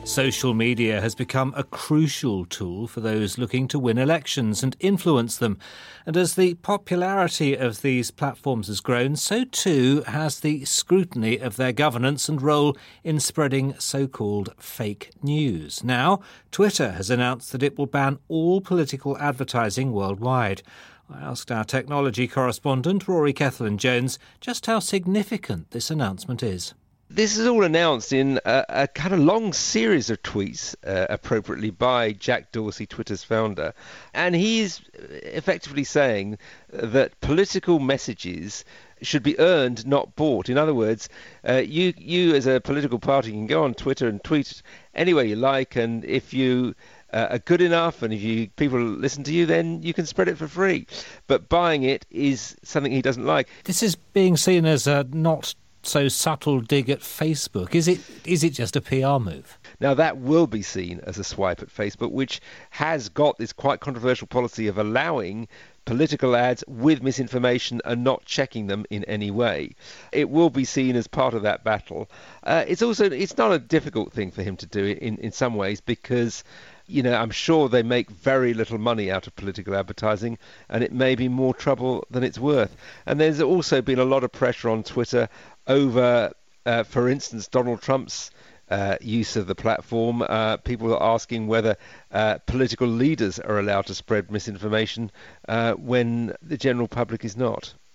Social media has become a crucial tool for those looking to win elections and influence them. And as the popularity of these platforms has grown, so too has the scrutiny of their governance and role in spreading so-called fake news. Now, Twitter has announced that it will ban all political advertising worldwide. I asked our technology correspondent, Rory Kethlen-Jones, just how significant this announcement is. This is all announced in a kind of long series of tweets, appropriately, by Jack Dorsey, Twitter's founder. And he's effectively saying that political messages should be earned, not bought. In other words, you as a political party can go on Twitter and tweet any way you like, and if you are good enough and if people listen to you, then you can spread it for free. But buying it is something he doesn't like. This is being seen as a not so subtle dig at Facebook. Is it just a PR move? Now, that will be seen as a swipe at Facebook, which has got this quite controversial policy of allowing political ads with misinformation and not checking them in any way. It will be seen as part of that battle. It's not a difficult thing for him to do in some ways, because I'm sure they make very little money out of political advertising, and it may be more trouble than it's worth. And there's also been a lot of pressure on Twitter over, for instance, Donald Trump's use of the platform. People are asking whether political leaders are allowed to spread misinformation when the general public is not.